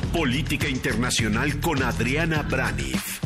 Política Internacional con Adriana Braniff.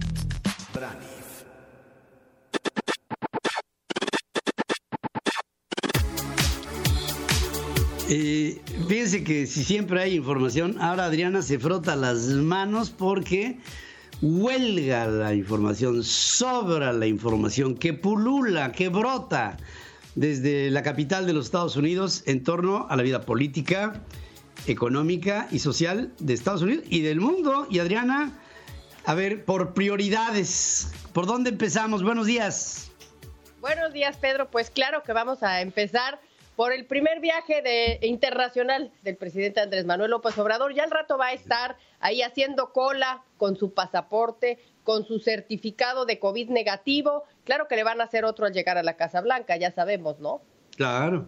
Fíjense que si siempre hay información, ahora Adriana se frota las manos porque huelga la información, sobra la información que pulula, que brota desde la capital de los Estados Unidos en torno a la vida política, económica y social de Estados Unidos y del mundo. Y Adriana, a ver, por prioridades, ¿por dónde empezamos? Buenos días. Buenos días, Pedro. Pues claro que vamos a empezar por el primer viaje internacional del presidente Andrés Manuel López Obrador. Ya al rato va a estar ahí haciendo cola con su pasaporte, con su certificado de COVID negativo. Claro que le van a hacer otro al llegar a la Casa Blanca, ya sabemos, ¿no? Claro,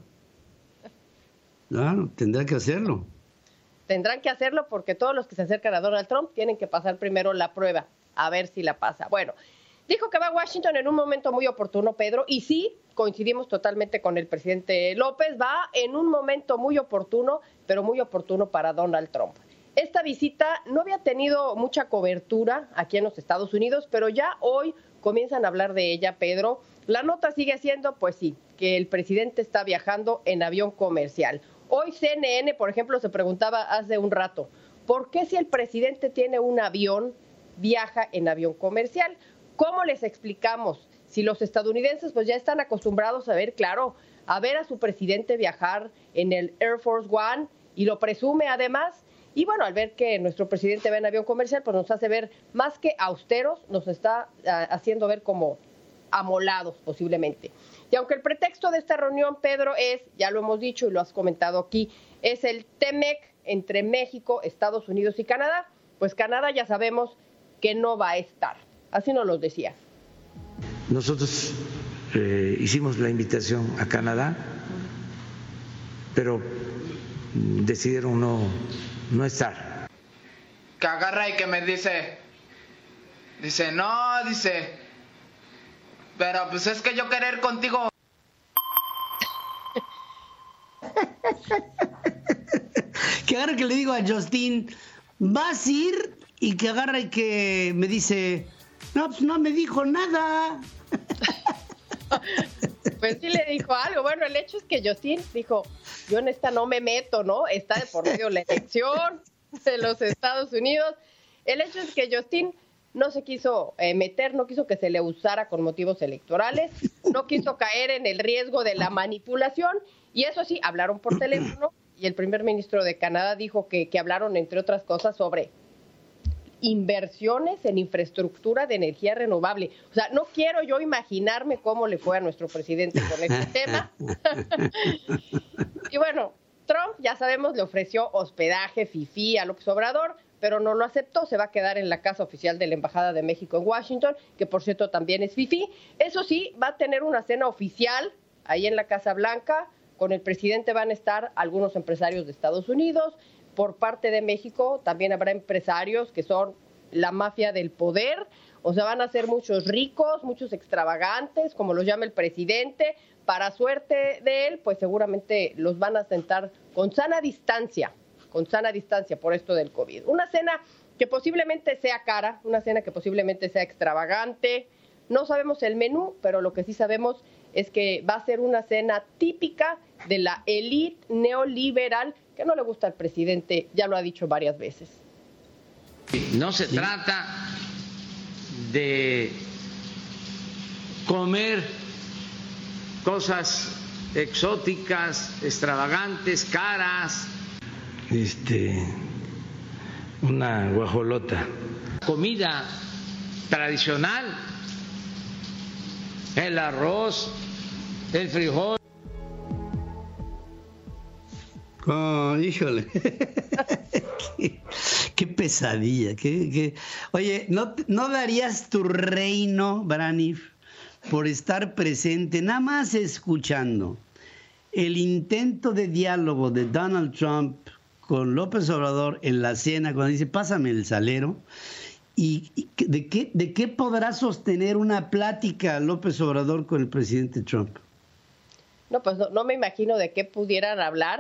tendrá que hacerlo. Tendrán que hacerlo porque todos los que se acercan a Donald Trump tienen que pasar primero la prueba, a ver si la pasa. Bueno, dijo que va a Washington en un momento muy oportuno, Pedro, y sí, coincidimos totalmente con el presidente López, va en un momento muy oportuno, pero muy oportuno para Donald Trump. Esta visita no había tenido mucha cobertura aquí en los Estados Unidos, pero ya hoy comienzan a hablar de ella, Pedro. La nota sigue siendo, pues sí, que el presidente está viajando en avión comercial. Hoy CNN, por ejemplo, se preguntaba hace un rato, ¿por qué si el presidente tiene un avión, viaja en avión comercial? ¿Cómo les explicamos? Si los estadounidenses pues ya están acostumbrados a ver, claro, a ver a su presidente viajar en el Air Force One y lo presume además. Y bueno, al ver que nuestro presidente va en avión comercial, pues nos hace ver más que austeros, nos está haciendo ver como amolados posiblemente. Y aunque el pretexto de esta reunión, Pedro, es, ya lo hemos dicho y lo has comentado aquí, es el TEMEC entre México, Estados Unidos y Canadá, pues Canadá ya sabemos que no va a estar. Así nos lo decía. Nosotros hicimos la invitación a Canadá, pero decidieron no estar. Que agarra y que me dice, no, pero pues es que yo querer contigo. Que agarra que le digo a Justin, ¿vas a ir? Y que agarra y que me dice, no, pues no me dijo nada. Pues sí le dijo algo. Bueno, el hecho es que Justin dijo, yo en esta no me meto, ¿no? Está de por medio la elección de los Estados Unidos. El hecho es que Justin no se quiso meter, no quiso que se le usara con motivos electorales, no quiso caer en el riesgo de la manipulación, y eso sí, hablaron por teléfono, y el primer ministro de Canadá dijo que hablaron, entre otras cosas, sobre inversiones en infraestructura de energía renovable. O sea, no quiero yo imaginarme cómo le fue a nuestro presidente con este tema. Y bueno, Trump, ya sabemos, le ofreció hospedaje fifí a López Obrador, pero no lo aceptó, se va a quedar en la casa oficial de la Embajada de México en Washington, que por cierto también es fifí. Eso sí, va a tener una cena oficial ahí en la Casa Blanca. Con el presidente van a estar algunos empresarios de Estados Unidos. Por parte de México también habrá empresarios que son la mafia del poder, o sea, van a ser muchos ricos, muchos extravagantes, como los llama el presidente. Para suerte de él, pues seguramente los van a sentar con sana distancia por esto del COVID. Una cena que posiblemente sea cara, una cena que posiblemente sea extravagante. No sabemos el menú, pero lo que sí sabemos es que va a ser una cena típica de la élite neoliberal que no le gusta al presidente, ya lo ha dicho varias veces. No se trata de comer cosas exóticas, extravagantes, caras. Una guajolota. Comida tradicional, el arroz, el frijol. Oh, híjole. Qué pesadilla. Oye, ¿no darías tu reino, Braniff, por estar presente, nada más escuchando el intento de diálogo de Donald Trump con López Obrador en la cena, cuando dice, pásame el salero? ¿Y de qué podrá sostener una plática López Obrador con el presidente Trump? No, pues no me imagino de qué pudieran hablar.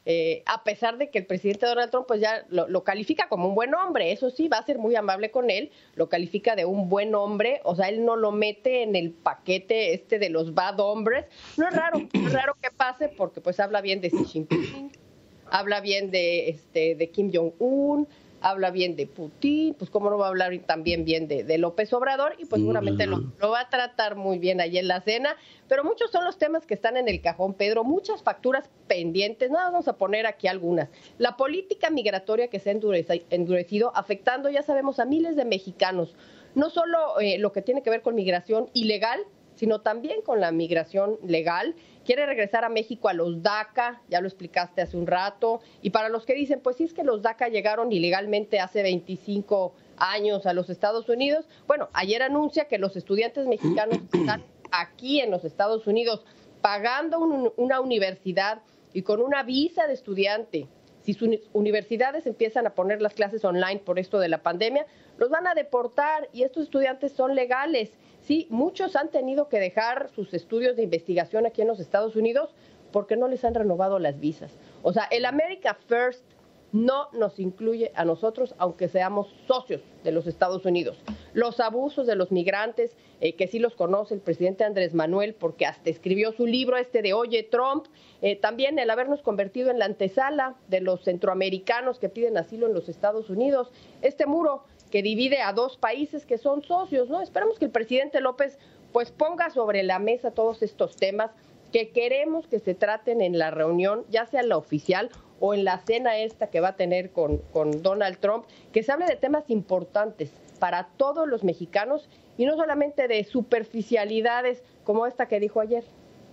a pesar de que el presidente Donald Trump pues ya lo califica como un buen hombre. Eso sí, va a ser muy amable con él, lo califica de un buen hombre, o sea, él no lo mete en el paquete de los bad hombres. No es raro que pase, porque pues habla bien de Xi Jinping, habla bien de Kim Jong-un, habla bien de Putin, pues cómo no va a hablar también bien de López Obrador, y pues seguramente lo va a tratar muy bien allí en la cena. Pero muchos son los temas que están en el cajón, Pedro, muchas facturas pendientes. Nada, vamos a poner aquí algunas. La política migratoria que se ha endurecido, afectando, ya sabemos, a miles de mexicanos. No solo lo que tiene que ver con migración ilegal, sino también con la migración legal. Quiere regresar a México a los DACA, ya lo explicaste hace un rato, y para los que dicen, pues sí, es que los DACA llegaron ilegalmente hace 25 años a los Estados Unidos. Bueno, ayer anuncia que los estudiantes mexicanos que están aquí en los Estados Unidos pagando una universidad y con una visa de estudiante, si sus universidades empiezan a poner las clases online por esto de la pandemia, los van a deportar, y estos estudiantes son legales. Sí, muchos han tenido que dejar sus estudios de investigación aquí en los Estados Unidos porque no les han renovado las visas. O sea, el America First no nos incluye a nosotros, aunque seamos socios de los Estados Unidos. Los abusos de los migrantes, que sí los conoce el presidente Andrés Manuel, porque hasta escribió su libro de Oye Trump. También el habernos convertido en la antesala de los centroamericanos que piden asilo en los Estados Unidos. Este muro que divide a dos países que son socios, ¿no? Esperamos que el presidente López pues ponga sobre la mesa todos estos temas que queremos que se traten en la reunión, ya sea la oficial o en la cena esta que va a tener con Donald Trump, que se hable de temas importantes para todos los mexicanos y no solamente de superficialidades como esta que dijo ayer.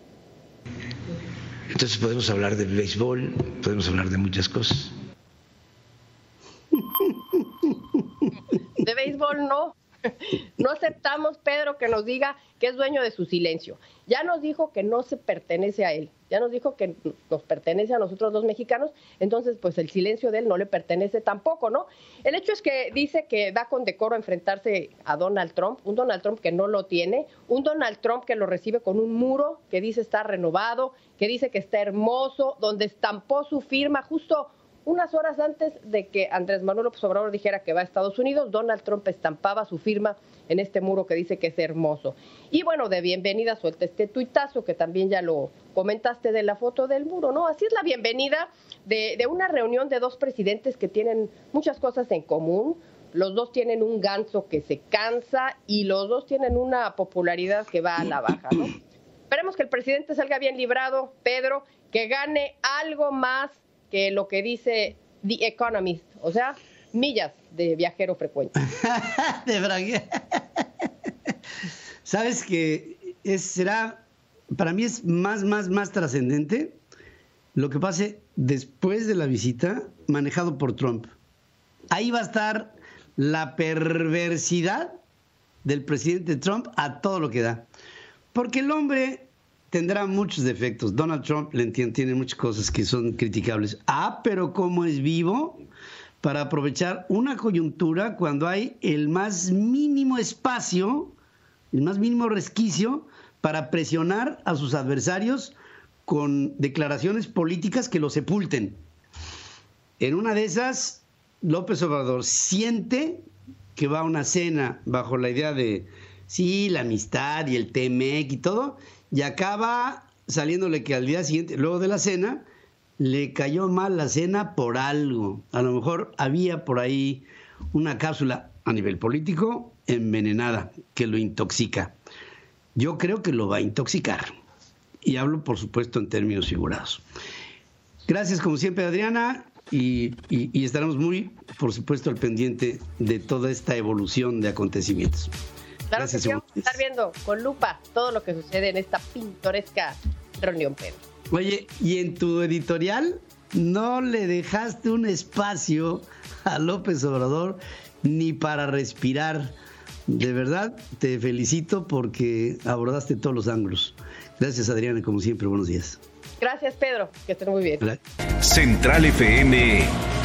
Entonces podemos hablar de béisbol, podemos hablar de muchas cosas. De béisbol no. No aceptamos, Pedro, que nos diga que es dueño de su silencio. Ya nos dijo que no se pertenece a él, ya nos dijo que nos pertenece a nosotros los mexicanos, entonces pues el silencio de él no le pertenece tampoco, ¿no? El hecho es que dice que va con decoro a enfrentarse a Donald Trump, un Donald Trump que no lo tiene, un Donald Trump que lo recibe con un muro que dice está renovado, que dice que está hermoso, donde estampó su firma justo unas horas antes de que Andrés Manuel López Obrador dijera que va a Estados Unidos. Donald Trump estampaba su firma en este muro que dice que es hermoso. Y bueno, de bienvenida suelta este tuitazo que también ya lo comentaste de la foto del muro, ¿no? Así es la bienvenida de una reunión de dos presidentes que tienen muchas cosas en común. Los dos tienen un ganso que se cansa y los dos tienen una popularidad que va a la baja, ¿no? Esperemos que el presidente salga bien librado, Pedro, que gane algo más que lo que dice The Economist, o sea, millas de viajero frecuente. De bragueta. ¿Sabes qué? Para mí es más trascendente lo que pase después de la visita manejado por Trump. Ahí va a estar la perversidad del presidente Trump a todo lo que da. Porque el hombre tendrá muchos defectos. Donald Trump tiene muchas cosas que son criticables. Pero cómo es vivo para aprovechar una coyuntura cuando hay el más mínimo espacio, el más mínimo resquicio para presionar a sus adversarios con declaraciones políticas que lo sepulten. En una de esas, López Obrador siente que va a una cena bajo la idea de, sí, la amistad y el TMEC y todo, y acaba saliéndole que al día siguiente, luego de la cena, le cayó mal la cena por algo. A lo mejor había por ahí una cápsula a nivel político envenenada que lo intoxica. Yo creo que lo va a intoxicar. Y hablo, por supuesto, en términos figurados. Gracias, como siempre, Adriana, y estaremos muy, por supuesto, al pendiente de toda esta evolución de acontecimientos. Claro. Gracias, que sí, vamos a estar viendo con lupa todo lo que sucede en esta pintoresca reunión, Pedro. Oye, y en tu editorial no le dejaste un espacio a López Obrador ni para respirar. De verdad, te felicito porque abordaste todos los ángulos. Gracias, Adriana, como siempre, buenos días. Gracias, Pedro, que estén muy bien. Central FM